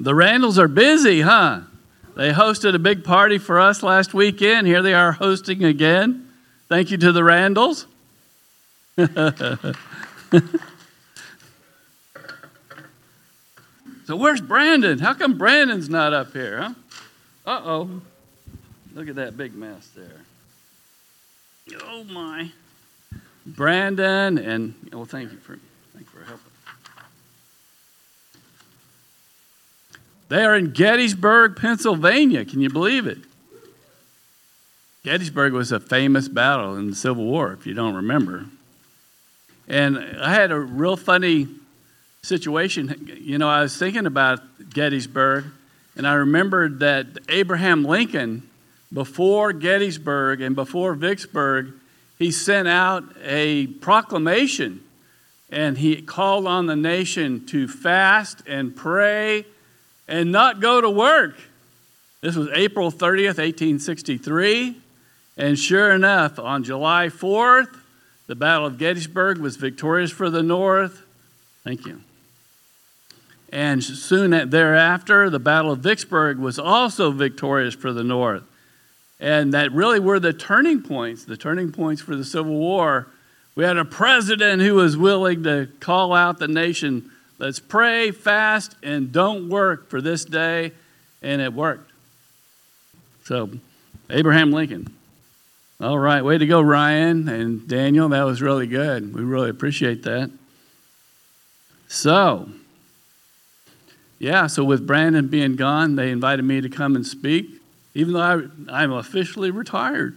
The Randalls are busy, huh? They hosted a big party for us last weekend. Here they are hosting again. Thank you to the Randalls. So where's Brandon? How come Brandon's not up here, huh? Uh-oh. Look at that big mess there. Oh, my. Brandon and, well, thank you for helping. They are in Gettysburg, Pennsylvania. Can you believe it? Gettysburg was a famous battle in the Civil War, if you don't remember. And I had a real funny situation. You know, I was thinking about Gettysburg, and I remembered that Abraham Lincoln, before Gettysburg and before Vicksburg, he sent out a proclamation, and he called on the nation to fast and pray and not go to work. This was April 30th, 1863. And sure enough, on July 4th, the Battle of Gettysburg was victorious for the North. Thank you. And soon thereafter, the Battle of Vicksburg was also victorious for the North. And that really were the turning points for the Civil War. We had a president who was willing to call out the nation, let's pray, fast, and don't work for this day. And it worked. So, Abraham Lincoln. All right, way to go, Ryan and Daniel. That was really good. We really appreciate that. So with Brandon being gone, they invited me to come and speak, even though I'm officially retired.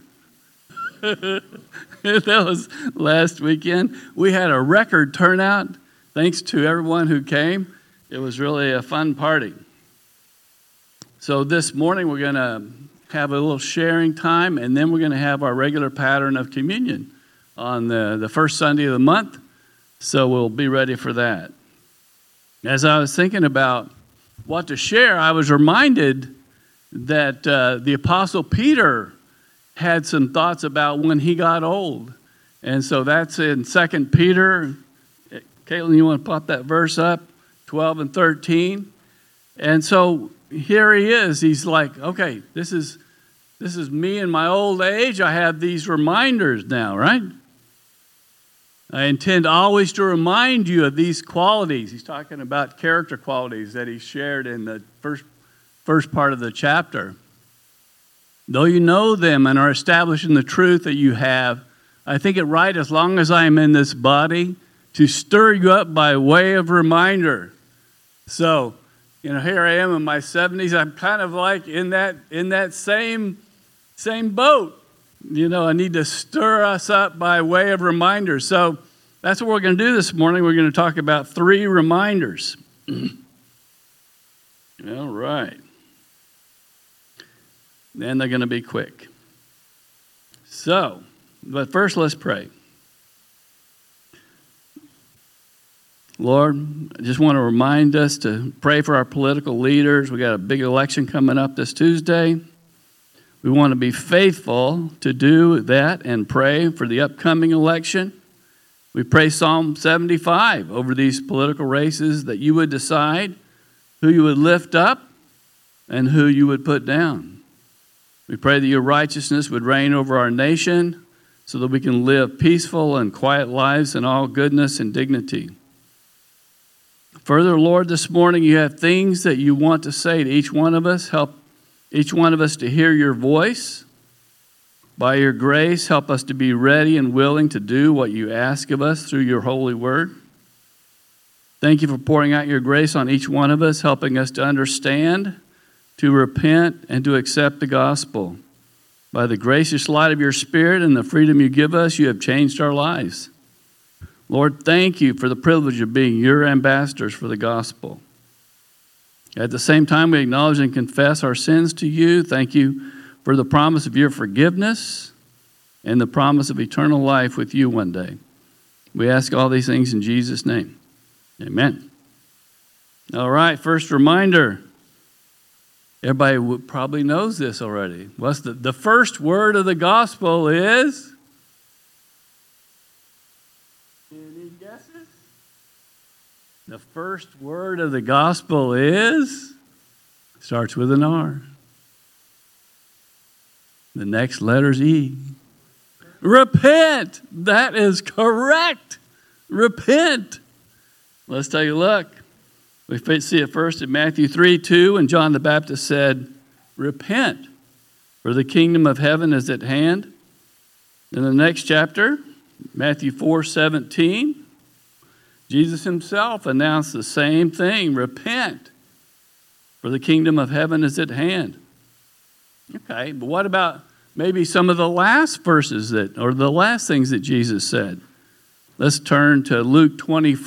That was last weekend. We had a record turnout. Thanks to everyone who came. It was really a fun party. So this morning we're going to have a little sharing time, and then we're going to have our regular pattern of communion on the first Sunday of the month. So we'll be ready for that. As I was thinking about what to share, I was reminded that the Apostle Peter had some thoughts about when he got old. And so that's in 2 Peter. Caitlin, you want to pop that verse up? 12 and 13. And so here he is. He's like, okay, this is me in my old age. I have these reminders now, right? I intend always to remind you of these qualities. He's talking about character qualities that he shared in the first part of the chapter. Though you know them and are established in the truth that you have, I think it right, as long as I am in this body, to stir you up by way of reminder. So, here I am in my 70s. I'm kind of like in that same boat. I need to stir us up by way of reminder. So that's what we're going to do this morning. We're going to talk about 3 reminders. All right. And they're going to be quick. So, but first let's pray. Lord, I just want to remind us to pray for our political leaders. We got a big election coming up this Tuesday. We want to be faithful to do that and pray for the upcoming election. We pray Psalm 75 over these political races, that you would decide who you would lift up and who you would put down. We pray that your righteousness would reign over our nation so that we can live peaceful and quiet lives in all goodness and dignity. Further, Lord, this morning you have things that you want to say to each one of us. Help each one of us to hear your voice. By your grace, help us to be ready and willing to do what you ask of us through your holy word. Thank you for pouring out your grace on each one of us, helping us to understand, to repent, and to accept the gospel. By the gracious light of your Spirit and the freedom you give us, you have changed our lives. Lord, thank you for the privilege of being your ambassadors for the gospel. At the same time, we acknowledge and confess our sins to you. Thank you for the promise of your forgiveness and the promise of eternal life with you one day. We ask all these things in Jesus' name. Amen. All right, first reminder. Everybody probably knows this already. What's the first word of the gospel is? Any guesses? The first word of the gospel is Starts with an R. The next letter's E. Repent. That is correct. Repent. Let's take a look. We see it first in Matthew 3:2, and John the Baptist said, repent, for the kingdom of heaven is at hand. In the next chapter, Matthew 4:17, Jesus himself announced the same thing, repent, for the kingdom of heaven is at hand. Okay, but what about maybe some of the last verses or the last things that Jesus said? Let's turn to Luke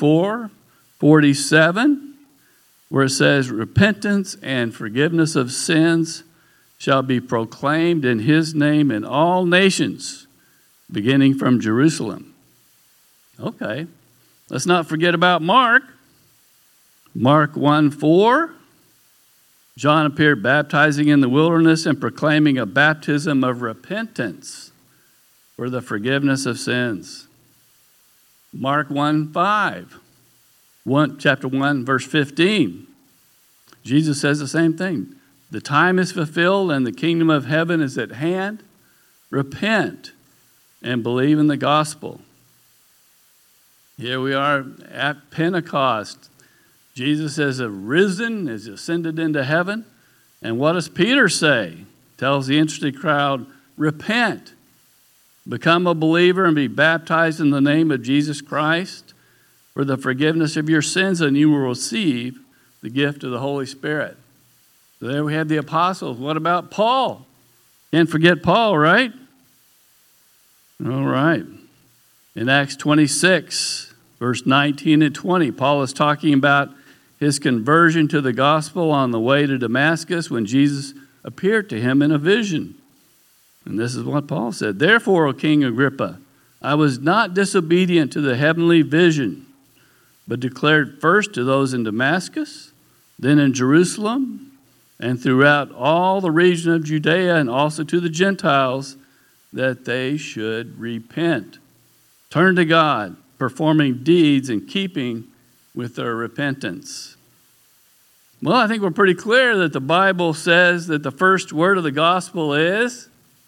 24:47. Where it says, repentance and forgiveness of sins shall be proclaimed in his name in all nations, beginning from Jerusalem. Okay, let's not forget about Mark. Mark 1:4, John appeared baptizing in the wilderness and proclaiming a baptism of repentance for the forgiveness of sins. Mark 1:5. Chapter 1, verse 15. Jesus says the same thing. The time is fulfilled and the kingdom of heaven is at hand. Repent and believe in the gospel. Here we are at Pentecost. Jesus has arisen, has ascended into heaven. And what does Peter say? Tells the interested crowd, repent, become a believer and be baptized in the name of Jesus Christ for the forgiveness of your sins, and you will receive the gift of the Holy Spirit. So there we have the apostles. What about Paul? Can't forget Paul, right? All right. In Acts 26, verse 19 and 20, Paul is talking about his conversion to the gospel on the way to Damascus when Jesus appeared to him in a vision. And this is what Paul said. Therefore, O King Agrippa, I was not disobedient to the heavenly vision, but declared first to those in Damascus, then in Jerusalem, and throughout all the region of Judea, and also to the Gentiles, that they should repent. Turn to God, performing deeds in keeping with their repentance. Well, I think we're pretty clear that the Bible says that the first word of the gospel is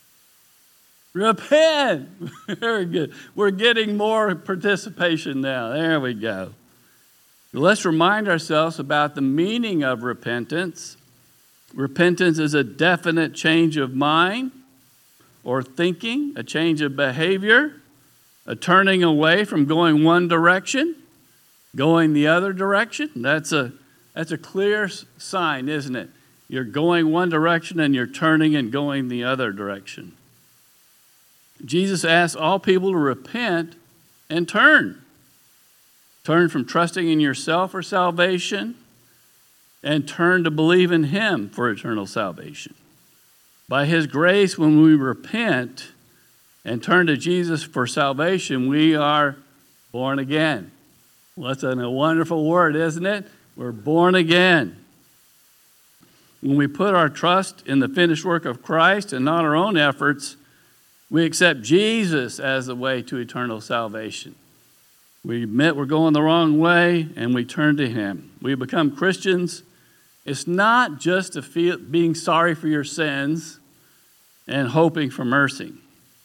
repent. Very good. We're getting more participation now. There we go. Let's remind ourselves about the meaning of repentance. Repentance is a definite change of mind or thinking, a change of behavior, a turning away from going one direction, going the other direction. That's a clear sign, isn't it? You're going one direction and you're turning and going the other direction. Jesus asked all people to repent and turn. Turn from trusting in yourself for salvation and turn to believe in him for eternal salvation. By his grace, when we repent and turn to Jesus for salvation, we are born again. Well, that's a wonderful word, isn't it? We're born again. When we put our trust in the finished work of Christ and not our own efforts, we accept Jesus as the way to eternal salvation. We admit we're going the wrong way, and we turn to him. We become Christians. It's not just being sorry for your sins and hoping for mercy.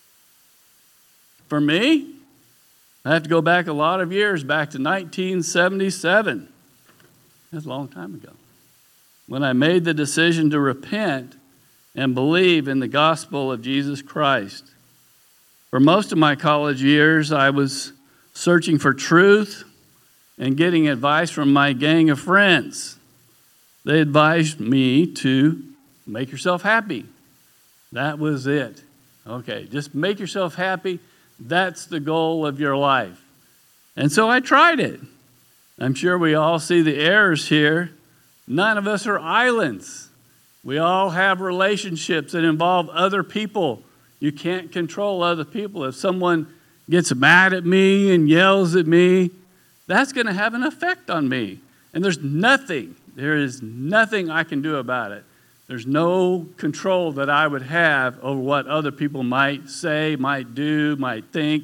For me, I have to go back a lot of years, back to 1977. That's a long time ago. When I made the decision to repent and believe in the gospel of Jesus Christ. For most of my college years, I was searching for truth and getting advice from my gang of friends. They advised me to make yourself happy. That was it. Okay, just make yourself happy. That's the goal of your life. And so I tried it. I'm sure we all see the errors here. None of us are islands. We all have relationships that involve other people. You can't control other people. If someone gets mad at me and yells at me, that's going to have an effect on me. And there is nothing I can do about it. There's no control that I would have over what other people might say, might do, might think,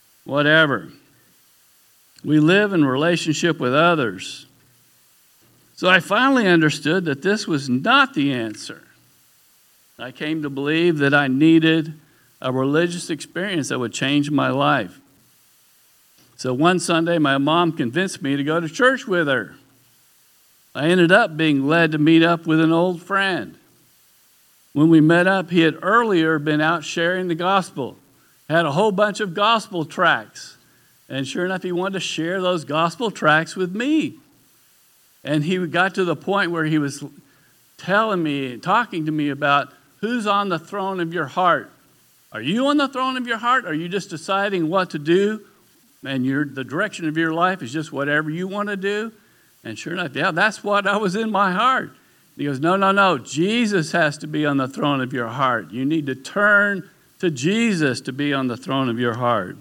whatever. We live in relationship with others. So I finally understood that this was not the answer. I came to believe that I needed a religious experience that would change my life. So one Sunday, my mom convinced me to go to church with her. I ended up being led to meet up with an old friend. When we met up, he had earlier been out sharing the gospel, had a whole bunch of gospel tracts. And sure enough, he wanted to share those gospel tracts with me. And he got to the point where he was talking to me about who's on the throne of your heart. Are you on the throne of your heart? Are you just deciding what to do? And the direction of your life is just whatever you want to do? And sure enough, yeah, that's what I was in my heart. He goes, no. Jesus has to be on the throne of your heart. You need to turn to Jesus to be on the throne of your heart.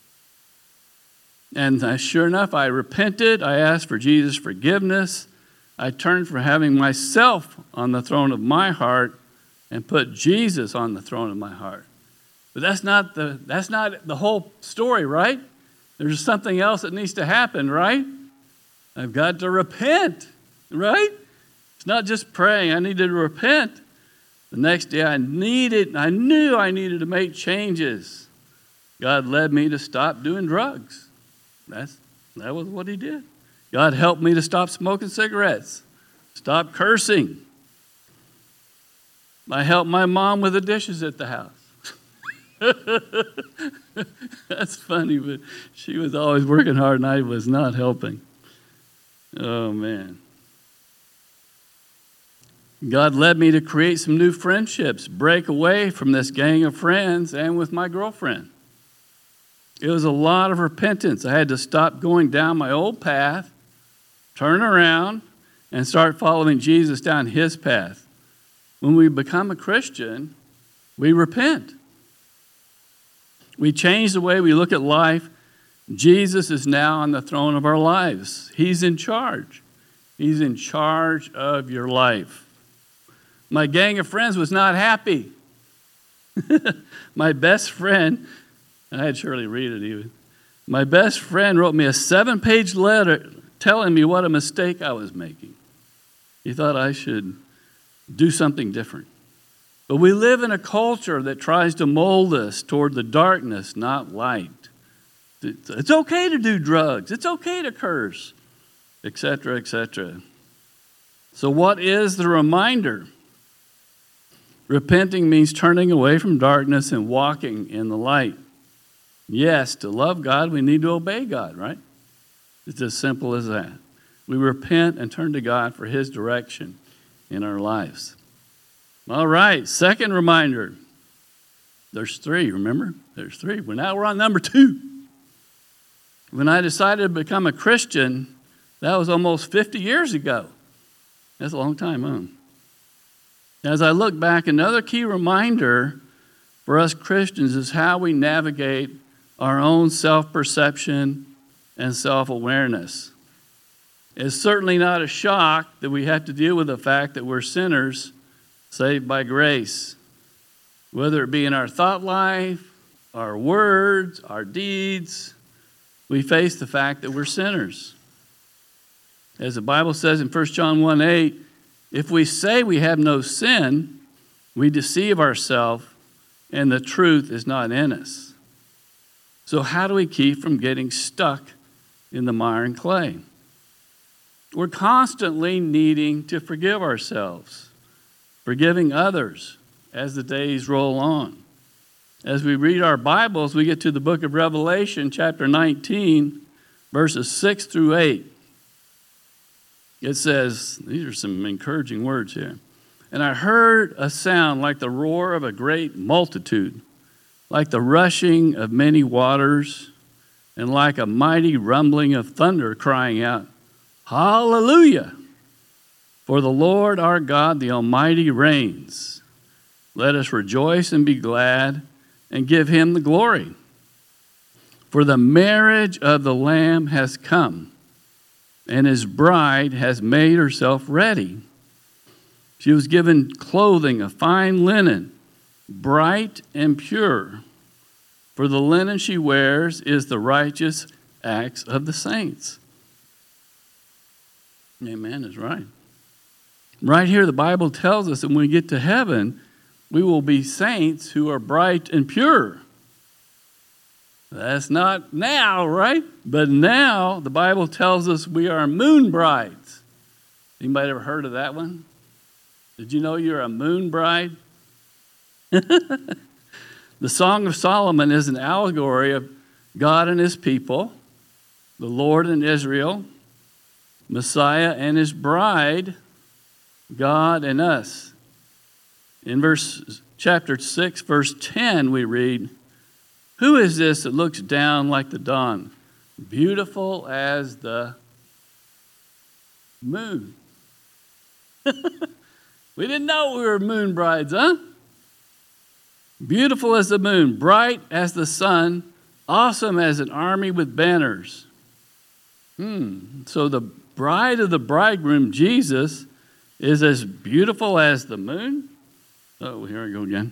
And sure enough, I repented. I asked for Jesus' forgiveness. I turned from having myself on the throne of my heart and put Jesus on the throne of my heart. But that's not the whole story, right? There's something else that needs to happen, right? I've got to repent, right? It's not just praying. I needed to repent. The next day I knew I needed to make changes. God led me to stop doing drugs. That was what he did. God helped me to stop smoking cigarettes, stop cursing. I helped my mom with the dishes at the house. That's funny, but she was always working hard and I was not helping. Oh, man. God led me to create some new friendships, break away from this gang of friends and with my girlfriend. It was a lot of repentance. I had to stop going down my old path, turn around, and start following Jesus down his path. When we become a Christian, we repent. We change the way we look at life. Jesus is now on the throne of our lives. He's in charge. He's in charge of your life. My gang of friends was not happy. My best friend, and I had Shirley read it even. My best friend wrote me a 7-page letter telling me what a mistake I was making. He thought I should do something different. But we live in a culture that tries to mold us toward the darkness, not light. It's okay to do drugs. It's okay to curse, etc., etc. So what is the reminder? Repenting means turning away from darkness and walking in the light. Yes, to love God, we need to obey God, right? It's as simple as that. We repent and turn to God for his direction in our lives. All right, second reminder. There's 3, remember? There's 3. Well, now we're on number 2. When I decided to become a Christian, that was almost 50 years ago. That's a long time, huh? As I look back, another key reminder for us Christians is how we navigate our own self-perception and self-awareness. It's certainly not a shock that we have to deal with the fact that we're sinners saved by grace. Whether it be in our thought life, our words, our deeds, we face the fact that we're sinners. As the Bible says in 1 John 1:8, if we say we have no sin, we deceive ourselves and the truth is not in us. So how do we keep from getting stuck in the mire and clay? We're constantly needing to forgive ourselves, forgiving others as the days roll on. As we read our Bibles, we get to the book of Revelation, chapter 19, verses 6 through 8. It says, these are some encouraging words here. And I heard a sound like the roar of a great multitude, like the rushing of many waters, and like a mighty rumbling of thunder crying out, Hallelujah! For the Lord our God, the Almighty, reigns. Let us rejoice and be glad and give him the glory. For the marriage of the Lamb has come, and his bride has made herself ready. She was given clothing of fine linen, bright and pure. For the linen she wears is the righteous acts of the saints. Amen is right. Right here, the Bible tells us that when we get to heaven, we will be saints who are bright and pure. That's not now, right? But now, the Bible tells us we are moon brides. Anybody ever heard of that one? Did you know you're a moon bride? The Song of Solomon is an allegory of God and his people, the Lord and Israel, Messiah and his bride, God and us. In chapter 6, verse 10, we read, "Who is this that looks down like the dawn, beautiful as the moon?" We didn't know we were moon brides, huh? Beautiful as the moon, bright as the sun, awesome as an army with banners. So the bride of the bridegroom, Jesus, is as beautiful as the moon? Oh, here I go again.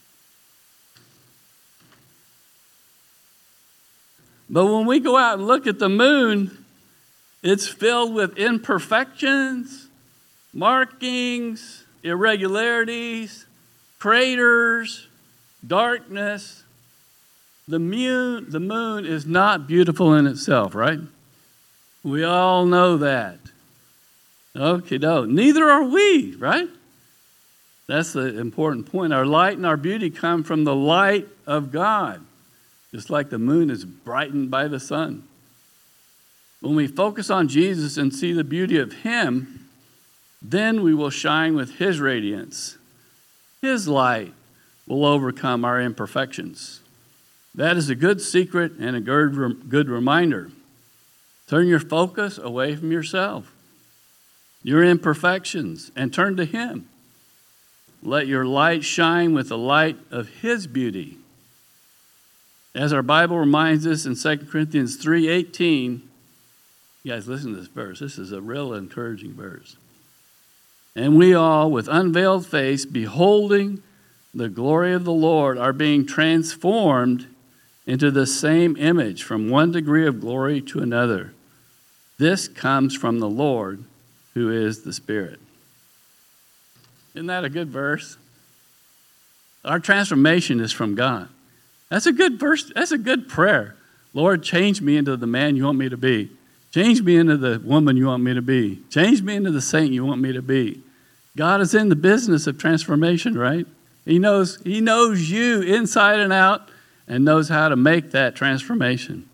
But when we go out and look at the moon, it's filled with imperfections, markings, irregularities, craters, darkness. The moon is not beautiful in itself, right? We all know that. Okay, no, neither are we, right? That's the important point. Our light and our beauty come from the light of God, just like the moon is brightened by the sun. When we focus on Jesus and see the beauty of him, then we will shine with his radiance. His light will overcome our imperfections. That is a good secret and a good reminder. Turn your focus away from yourself, your imperfections, and turn to him. Let your light shine with the light of his beauty. As our Bible reminds us in 2 Corinthians 3:18, you guys listen to this verse. This is a real encouraging verse. "And we all, with unveiled face, beholding the glory of the Lord, are being transformed into the same image from one degree of glory to another. This comes from the Lord, who is the Spirit." Isn't that a good verse? Our transformation is from God. That's a good verse. That's a good prayer. Lord, change me into the man you want me to be. Change me into the woman you want me to be. Change me into the saint you want me to be. God is in the business of transformation, right? He knows you inside and out and knows how to make that transformation.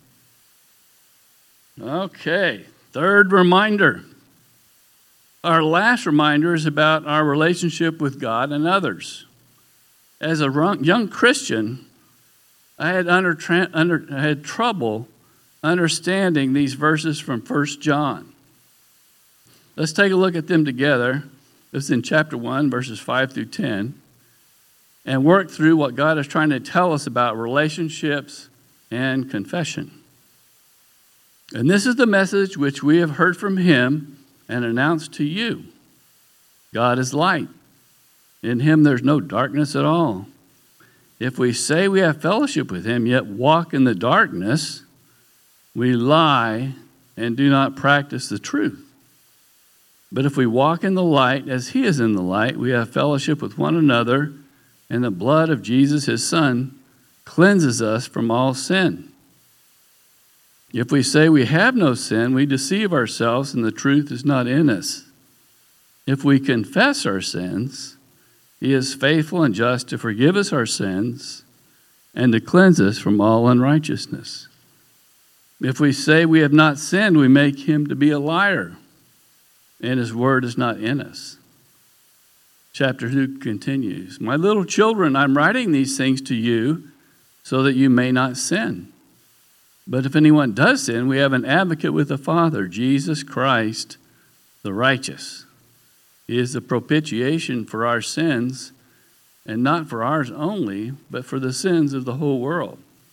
Okay, third reminder. Our last reminder is about our relationship with God and others. As a young Christian, I had trouble understanding these verses from 1 John. Let's take a look at them together. This is in chapter 1, verses 5 through 10, and work through what God is trying to tell us about relationships and confession. "And this is the message which we have heard from him and announced to you. God is light. In him there's no darkness at all. If we say we have fellowship with him, yet walk in the darkness, we lie and do not practice the truth. But if we walk in the light as he is in the light, we have fellowship with one another, and the blood of Jesus, his Son, cleanses us from all sin. If we say we have no sin, we deceive ourselves, and the truth is not in us. If we confess our sins, he is faithful and just to forgive us our sins and to cleanse us from all unrighteousness. If we say we have not sinned, we make him to be a liar, and his word is not in us." Chapter 2 continues, "My little children, I'm writing these things to you so that you may not sin. But if anyone does sin, we have an advocate with the Father, Jesus Christ, the righteous. He is the propitiation for our sins, and not for ours only, but for the sins of the whole world."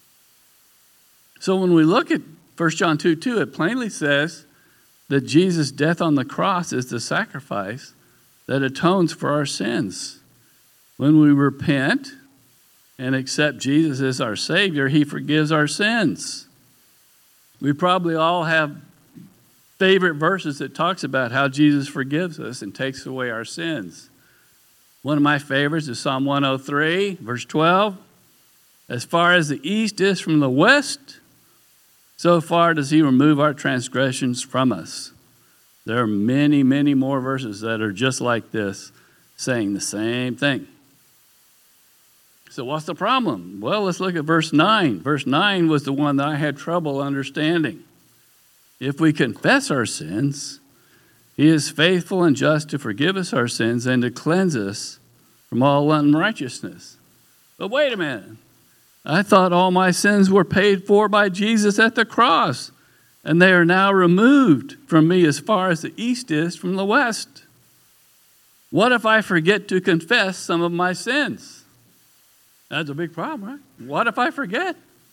So when we look at 1 John 2:2, it plainly says that Jesus' death on the cross is the sacrifice that atones for our sins. When we repent and accept Jesus as our Savior, he forgives our sins. We probably all have favorite verses that talks about how Jesus forgives us and takes away our sins. One of my favorites is Psalm 103, verse 12. As far as the east is from the west, so far does he remove our transgressions from us. There are many, many more verses that are just like this, saying the same thing. So what's the problem? Well, let's look at verse 9. Verse 9 was the one that I had trouble understanding. If we confess our sins, he is faithful and just to forgive us our sins and to cleanse us from all unrighteousness. But wait a minute. I thought all my sins were paid for by Jesus at the cross, and they are now removed from me as far as the east is from the west. What if I forget to confess some of my sins? That's a big problem, right? What if I forget?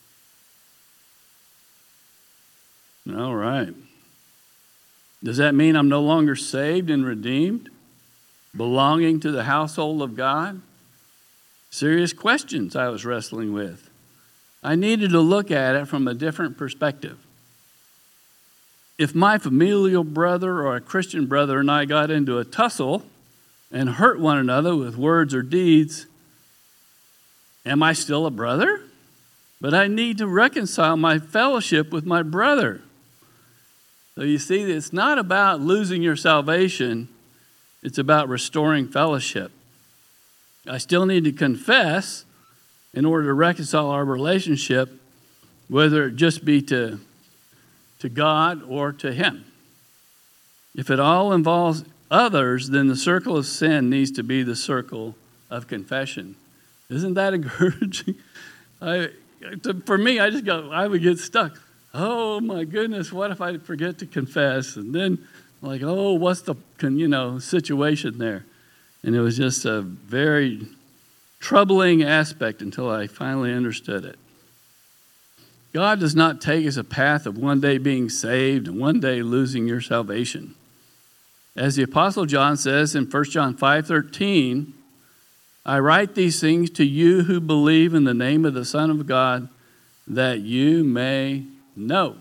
All right. Does that mean I'm no longer saved and redeemed, belonging to the household of God? Serious questions I was wrestling with. I needed to look at it from a different perspective. If my familial brother or a Christian brother and I got into a tussle and hurt one another with words or deeds, am I still a brother? But I need to reconcile my fellowship with my brother. So you see, it's not about losing your salvation. It's about restoring fellowship. I still need to confess in order to reconcile our relationship, whether it just be to God or to him. If it all involves others, then the circle of sin needs to be the circle of confession. Isn't that encouraging? For me, I would get stuck. Oh my goodness, what if I forget to confess? And then like, oh, what's the situation there? And it was just a very troubling aspect until I finally understood it. God does not take us a path of one day being saved and one day losing your salvation. As the Apostle John says in 1 John 5:13, I write these things to you who believe in the name of the Son of God, that you may know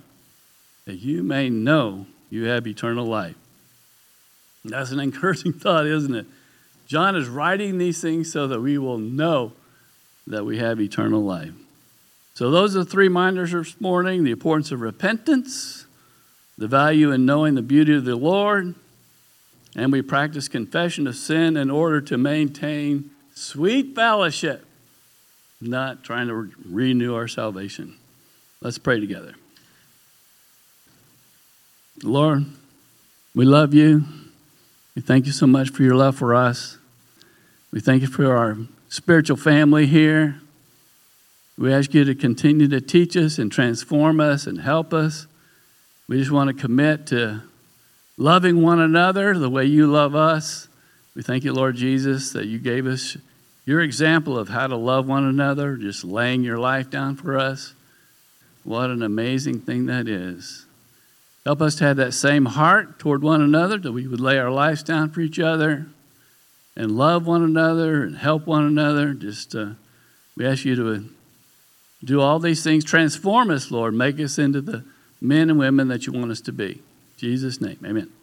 you have eternal life. That's an encouraging thought, isn't it? John is writing these things so that we will know that we have eternal life. So those are the three reminders this morning: the importance of repentance, the value in knowing the beauty of the Lord, and we practice confession of sin in order to maintain sweet fellowship, not trying to renew our salvation. Let's pray together. Lord, we love you. We thank you so much for your love for us. We thank you for our spiritual family here. We ask you to continue to teach us and transform us and help us. We just want to commit to loving one another the way you love us. We thank you, Lord Jesus, that you gave us your example of how to love one another, just laying your life down for us. What an amazing thing that is. Help us to have that same heart toward one another, that we would lay our lives down for each other and love one another and help one another. We ask you to do all these things. Transform us, Lord. Make us into the men and women that you want us to be. In Jesus' name, amen.